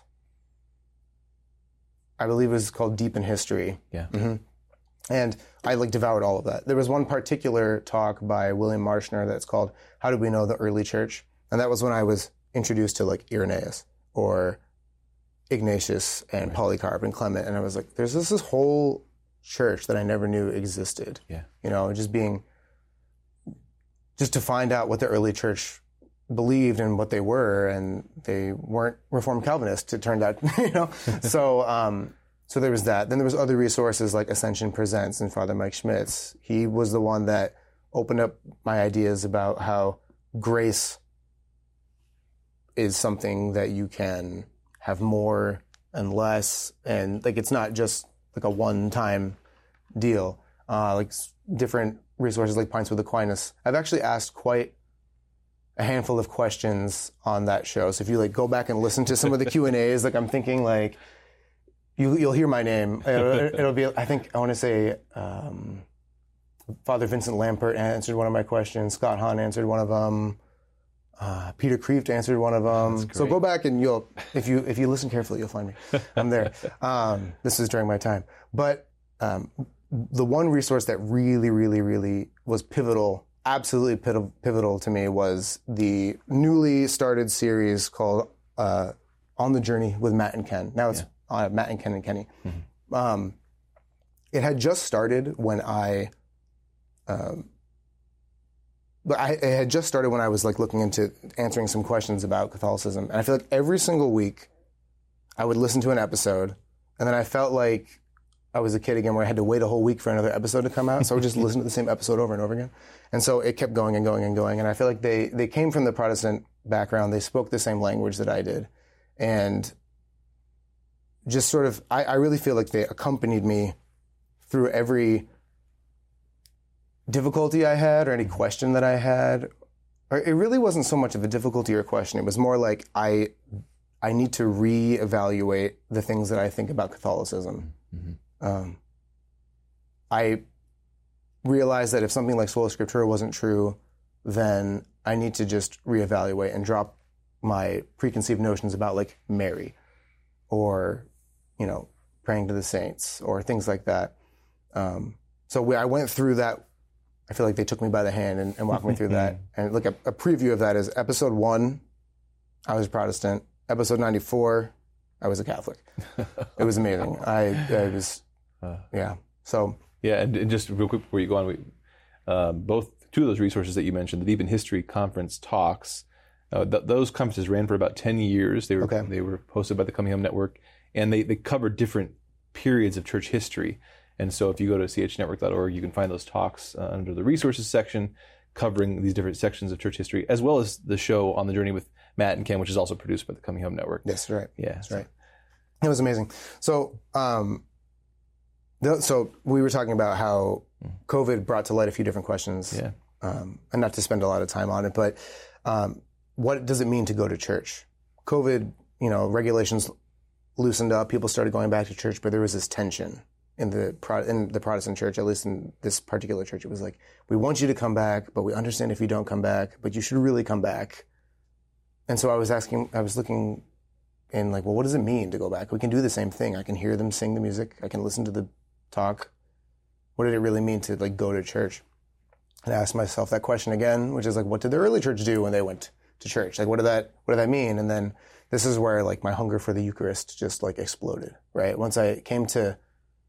I believe it was called Deep in History. Yeah. Mm-hmm. And I like devoured all of that. There was one particular talk by William Marshner that's called How Did We Know the Early Church? And that was when I was introduced to like Irenaeus or Ignatius and right. Polycarp and Clement. And I was like, there's this, this whole church that I never knew existed. Yeah. You know, just being, just to find out what the early church believed and what they were, and they weren't Reformed Calvinists, it turned out, you know. so, um, so there was that. Then there was other resources like Ascension Presents and Father Mike Schmitz. He was the one that opened up my ideas about how grace is something that you can have more and less, and like it's not just like a one-time deal. Uh, like different resources like Pints with Aquinas. I've actually asked quite a handful of questions on that show. So if you like go back and listen to some of the Q and A's, like I'm thinking like you, you'll hear my name. It'll, it'll be, I think I want to say um, Father Vincent Lampert answered one of my questions. Scott Hahn answered one of them. Uh, Peter Kreeft answered one of them. So go back and you'll, if you if you listen carefully, you'll find me. I'm there. Um, this is during my time. But um, the one resource that really, really, really was pivotal, absolutely pivotal to me was the newly started series called uh, On the Journey with Matt and Ken. Now it's yeah. uh, Matt and Ken and Kenny. Mm-hmm. Um, it had just started when I, um, but I it had just started when I was like looking into answering some questions about Catholicism, and I feel like every single week I would listen to an episode, and then I felt like I was a kid again where I had to wait a whole week for another episode to come out. So I would just listen to the same episode over and over again. And so it kept going and going and going. And I feel like they, they came from the Protestant background. They spoke the same language that I did. And just sort of, I, I really feel like they accompanied me through every difficulty I had or any question that I had. Or it really wasn't so much of a difficulty or a question. It was more like I, I need to reevaluate the things that I think about Catholicism. Mm-hmm. Um, I realized that if something like Sola Scriptura wasn't true, then I need to just reevaluate and drop my preconceived notions about like Mary or, you know, praying to the saints or things like that. Um, so we, I went through that. I feel like they took me by the hand and, and walked me through that. And look, a, a preview of that is episode one, I was Protestant. Episode ninety-four, I was a Catholic. It was amazing. I, I was... Uh, yeah. So yeah, and, and just real quick before you go on, we, uh, both two of those resources that you mentioned, the Deep in History Conference talks, uh, th- those conferences ran for about ten years. They were okay. They were hosted by the Coming Home Network, and they they covered different periods of church history. And so, if you go to c h network dot org, you can find those talks uh, under the resources section, covering these different sections of church history, as well as the show On the Journey with Matt and Ken, which is also produced by the Coming Home Network. Yes, right. Yeah, that's right. It was amazing. So. Um, So we were talking about how COVID brought to light a few different questions, yeah. um, and not to spend a lot of time on it, but um, what does it mean to go to church? COVID, you know, regulations loosened up, people started going back to church, but there was this tension in the Pro- in the Protestant church, at least in this particular church. It was like, we want you to come back, but we understand if you don't come back, but you should really come back. And so I was asking, I was looking in like, well, what does it mean to go back? We can do the same thing. I can hear them sing the music. I can listen to the talk. What did it really mean to like go to church? And I asked myself that question again, which is like, what did the early church do when they went to church? Like, what did that, what did that mean? And then this is where like my hunger for the Eucharist just like exploded, right? Once I came to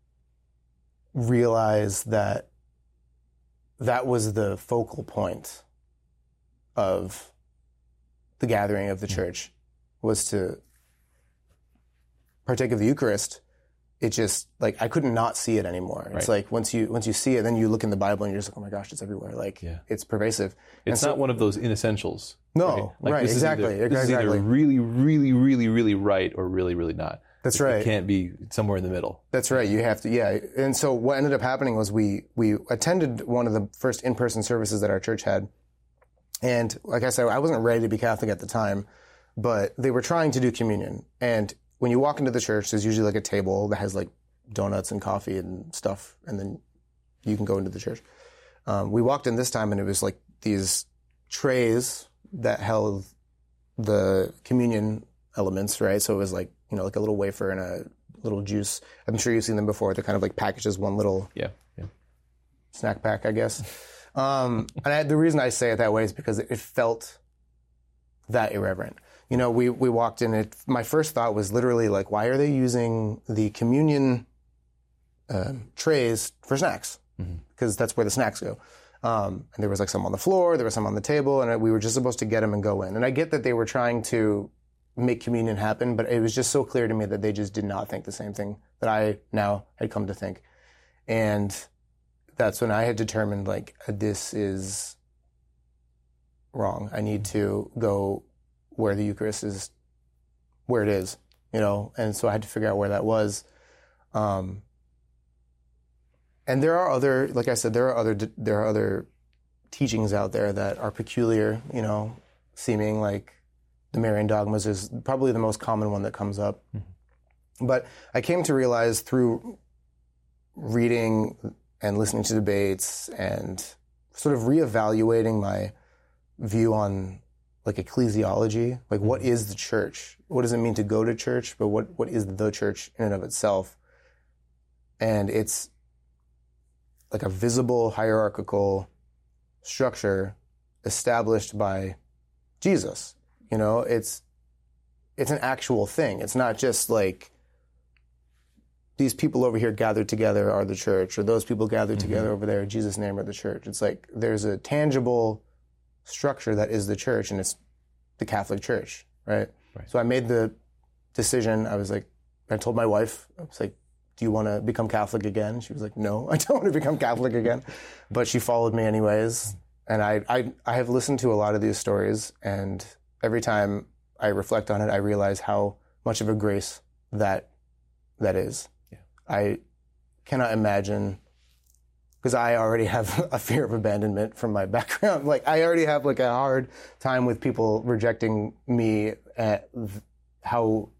realize that that was the focal point of the gathering of the church, was to partake of the Eucharist. It just, like, I couldn't not see it anymore. It's right. like, once you once you see it, then you look in the Bible and you're just like, oh my gosh, it's everywhere. Like, yeah. It's pervasive. It's and not so, one of those inessentials. No, right, like, right this exactly. Is either, this exactly. is either really, really, really, really right or really, really not. That's it, right. It can't be somewhere in the middle. That's right. You have to, yeah. And so what ended up happening was we, we attended one of the first in-person services that our church had. And like I said, I wasn't ready to be Catholic at the time, but they were trying to do communion. And when you walk into the church, there's usually like a table that has like donuts and coffee and stuff, and then you can go into the church. Um, we walked in this time, and it was like these trays that held the communion elements, right? So it was like, you know, like a little wafer and a little juice. I'm sure you've seen them before. They're kind of like packaged as one little yeah, yeah. snack pack, I guess. Um, and I, the reason I say it that way is because it felt that irreverent. You know, we, we walked in, it, my first thought was literally like, why are they using the communion uh, trays for snacks? Because mm-hmm. that's where the snacks go. Um, and there was like some on the floor, there was some on the table, and we were just supposed to get them and go in. And I get that they were trying to make communion happen, but it was just so clear to me that they just did not think the same thing that I now had come to think. And that's when I had determined, like, this is wrong. I need to go where the Eucharist is, where it is, you know? And so I had to figure out where that was. Um, and there are other, like I said, there are other, there are other teachings out there that are peculiar, you know? seeming, like the Marian dogmas is probably the most common one that comes up. Mm-hmm. But I came to realize through reading and listening to debates and sort of reevaluating my view on like ecclesiology, like what is the church? What does it mean to go to church? But what, what is the church in and of itself? And it's like a visible hierarchical structure established by Jesus. You know, it's it's an actual thing. It's not just like these people over here gathered together are the church, or those people gathered mm-hmm. together over there in Jesus' name are the church. It's like there's a tangible structure that is the church, and it's the Catholic Church, right? right? So I made the decision. I was like, I told my wife, I was like, do you want to become Catholic again? She was like, no, I don't want to become Catholic again. But she followed me anyways. And I, I, I have listened to a lot of these stories, and every time I reflect on it, I realize how much of a grace that that is. Yeah. I cannot imagine, because I already have a fear of abandonment from my background. Like I already have like a hard time with people rejecting me, at how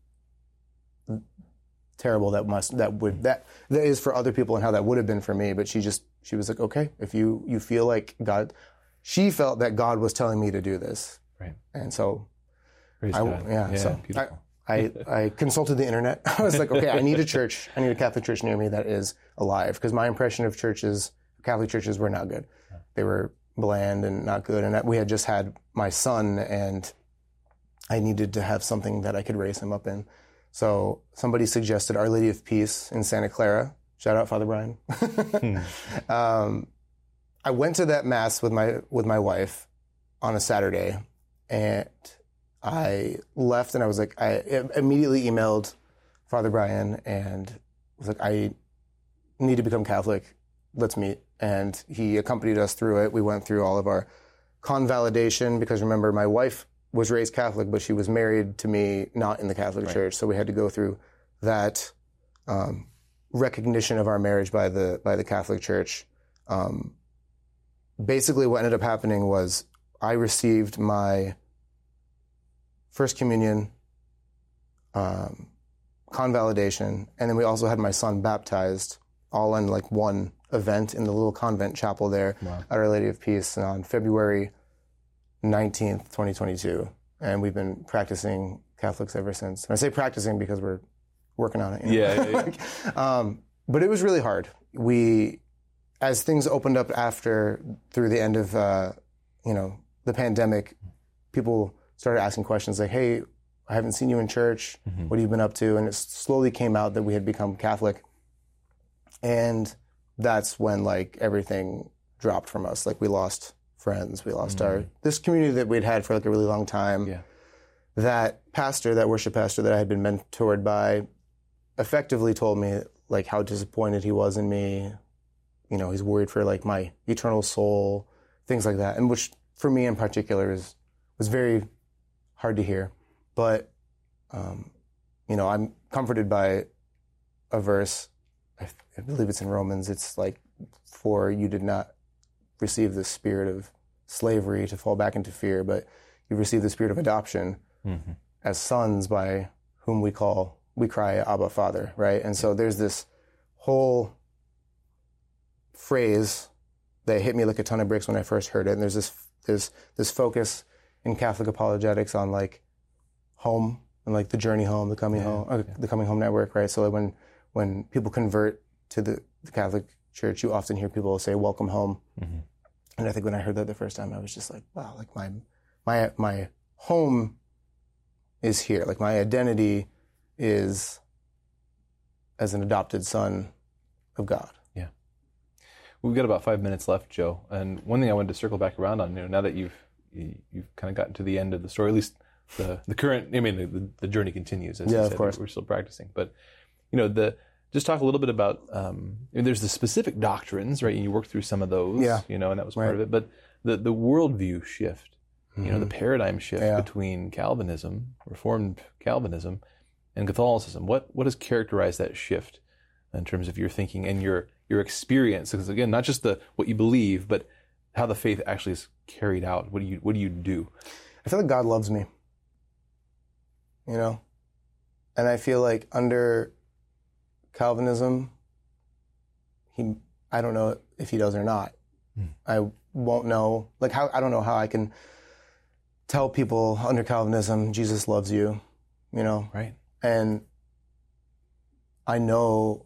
terrible that must that would that that is for other people and how that would have been for me. But she just she was like, okay, if you you feel like God, she felt that God was telling me to do this, right? And so, Praise I, God. yeah, yeah, so beautiful. I, I I consulted the internet. I was like, okay, I need a church. I need a Catholic church near me that is alive, because my impression of churches, Catholic churches, were not good. They were bland and not good. And we had just had my son, and I needed to have something that I could raise him up in. So somebody suggested Our Lady of Peace in Santa Clara. Shout out Father Brian. hmm. um, I went to that mass with my with my wife on a Saturday, and I left, and I was like, I immediately emailed Father Brian and was like, I need to become Catholic. Let's meet. And he accompanied us through it. We went through all of our convalidation, because remember, my wife was raised Catholic, but she was married to me not in the Catholic right. Church. So we had to go through that um, recognition of our marriage by the by the Catholic Church. Um, basically, what ended up happening was I received my First Communion, um, convalidation, and then we also had my son baptized, all in like one event in the little convent chapel there wow. at Our Lady of Peace on February nineteenth, twenty twenty-two. And we've been practicing Catholics ever since. And I say practicing because we're working on it. You know? Yeah, yeah, yeah. um, but it was really hard. We, as things opened up after, through the end of, uh, you know, the pandemic, people started asking questions like, hey, I haven't seen you in church. Mm-hmm. What have you been up to? And it slowly came out that we had become Catholic. And that's when like everything dropped from us. Like we lost friends. We lost mm-hmm. our, this community that we'd had for like a really long time. Yeah. That pastor, that worship pastor that I had been mentored by, effectively told me like how disappointed he was in me. You know, he's worried for like my eternal soul, things like that. And which for me in particular is, was very hard to hear. But, um, you know, I'm comforted by a verse. I, I believe it's in Romans. It's like, for you did not receive the spirit of slavery to fall back into fear, but you received the spirit of adoption mm-hmm. as sons, by whom we call, we cry, Abba, Father, right? And so there's this whole phrase that hit me like a ton of bricks when I first heard it. And there's this, there's this focus in Catholic apologetics on like home and like the journey home, the coming yeah, home, uh, yeah. the coming home network, right? So like when when people convert to the, the Catholic Church, you often hear people say, welcome home. Mm-hmm. And I think when I heard that the first time, I was just like, wow, like my, my, my home is here. Like my identity is as an adopted son of God. Yeah. We've got about five minutes left, Joe. And one thing I wanted to circle back around on, you know, now that you've, you've kind of gotten to the end of the story, at least the, the current, I mean, the, the journey continues. As yeah, you of said, course. We're still practicing. But, you know, the, just talk a little bit about, um, I mean, there's the specific doctrines, right? And you worked through some of those, yeah. you know, and that was right. part of it. But the, the worldview shift, mm-hmm. you know, the paradigm shift yeah. between Calvinism, Reformed Calvinism, and Catholicism. What what has characterized that shift in terms of your thinking and your your experience? Because again, not just the what you believe, but how the faith actually is carried out. What do you what do you do? I feel like God loves me, you know? And I feel like under Calvinism, he, I don't know if he does or not. Mm. I won't know, like how, I don't know how I can tell people under Calvinism, Jesus loves you, you know? Right. And I know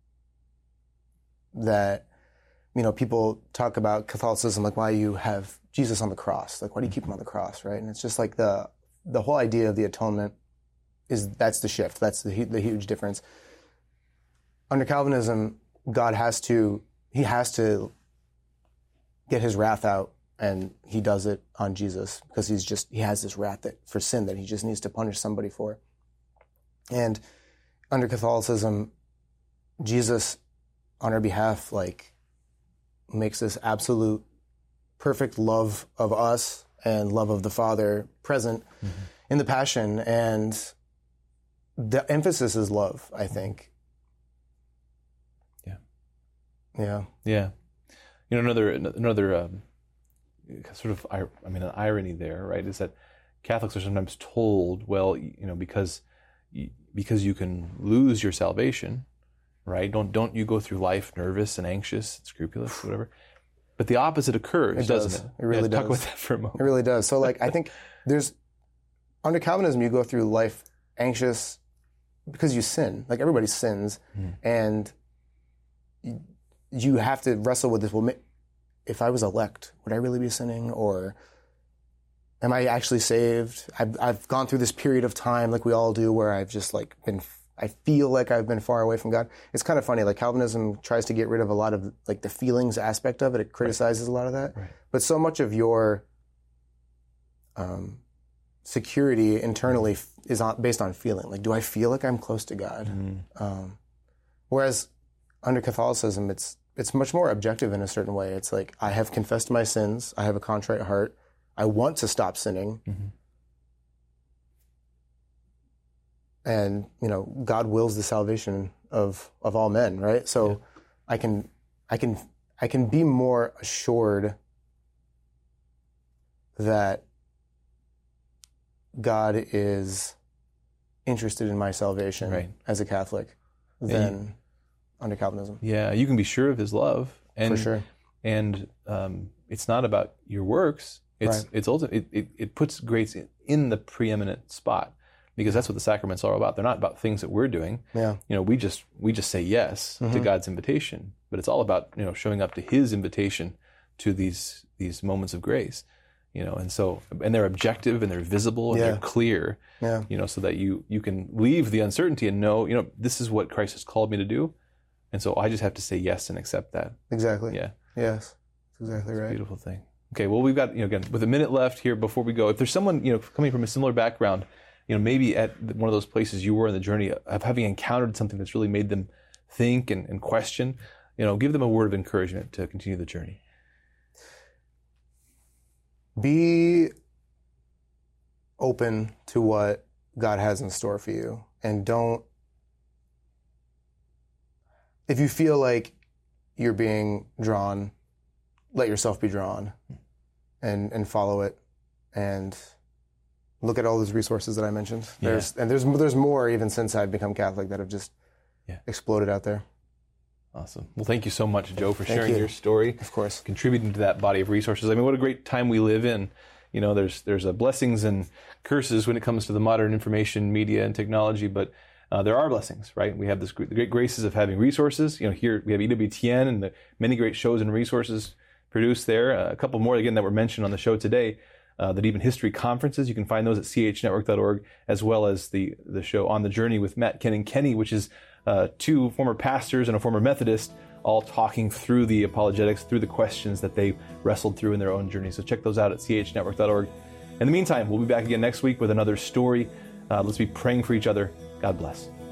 that, you know, people talk about Catholicism, like why you have Jesus on the cross, like why do you keep him on the cross, right? And it's just like the the whole idea of the atonement is that's the shift, that's the the huge difference. Under Calvinism, God has to he has to get his wrath out, and he does it on Jesus because he's just he has this wrath that, for sin that he just needs to punish somebody for. And under Catholicism, Jesus, on our behalf, like makes this absolute perfect love of us and love of the Father present mm-hmm. in the Passion, and the emphasis is love, I think. Yeah. Yeah. Yeah. You know, another another um, sort of, I mean, an irony there, right, is that Catholics are sometimes told, well, you know, because because you can lose your salvation, right? Don't don't you go through life nervous and anxious, and scrupulous, whatever. But the opposite occurs, it doesn't does. it? It really yeah, does. Talk about that for a moment. It really does. So, like, I think there's under Calvinism, you go through life anxious because you sin. Like everybody sins, mm. and you, you have to wrestle with this. Well, if I was elect, would I really be sinning, or am I actually saved? I've, I've gone through this period of time, like we all do, where I've just like been. I feel like I've been far away from God. It's kind of funny. Like Calvinism tries to get rid of a lot of like the feelings aspect of it. It criticizes right. a lot of that. Right. But so much of your um, security internally f- is on, based on feeling. Like, do I feel like I'm close to God? Mm. Um, whereas under Catholicism, it's it's much more objective in a certain way. It's like, I have confessed my sins. I have a contrite heart. I want to stop sinning. Mm-hmm. And, you know, God wills the salvation of, of all men, right? So yeah. I can I can I can be more assured that God is interested in my salvation right. as a Catholic than you, under Calvinism. Yeah, you can be sure of his love. And, For sure. And um, it's not about your works. It's right. it's ultimate, it, it, it puts grace in, in the preeminent spot. Because that's what the sacraments are about. They're not about things that we're doing. Yeah. You know, we just we just say yes mm-hmm. to God's invitation. But it's all about, you know, showing up to his invitation to these these moments of grace. You know, and so and they're objective and they're visible and yeah. they're clear. Yeah. You know, so that you you can leave the uncertainty and know, you know, this is what Christ has called me to do. And so I just have to say yes and accept that. Exactly. Yeah. Yes. That's exactly it's right. A beautiful thing. Okay, well we've got, you know, again, with a minute left here before we go, if there's someone, you know, coming from a similar background, you know, maybe at one of those places you were in the journey of having encountered something that's really made them think and, and question, you know, give them a word of encouragement to continue the journey. Be open to what God has in store for you. And don't, if you feel like you're being drawn, let yourself be drawn and, and follow it. And look at all those resources that I mentioned. Yeah. There's and there's there's more even since I've become Catholic that have just yeah. exploded out there. Awesome. Well, thank you so much, Joe, for thank sharing you. your story. Of course. Contributing to that body of resources. I mean, what a great time we live in. You know, there's there's a blessings and curses when it comes to the modern information, media, and technology, but uh, there are blessings, right? We have this the great graces of having resources. You know, here we have E W T N and the many great shows and resources produced there. Uh, a couple more, again, that were mentioned on the show today. Uh, that even history conferences, you can find those at c h network dot org, as well as the the show On the Journey with Matt, Ken, and Kenny, which is uh, two former pastors and a former Methodist, all talking through the apologetics, through the questions that they wrestled through in their own journey. So check those out at c h network dot org. In the meantime, we'll be back again next week with another story. Uh, let's be praying for each other. God bless.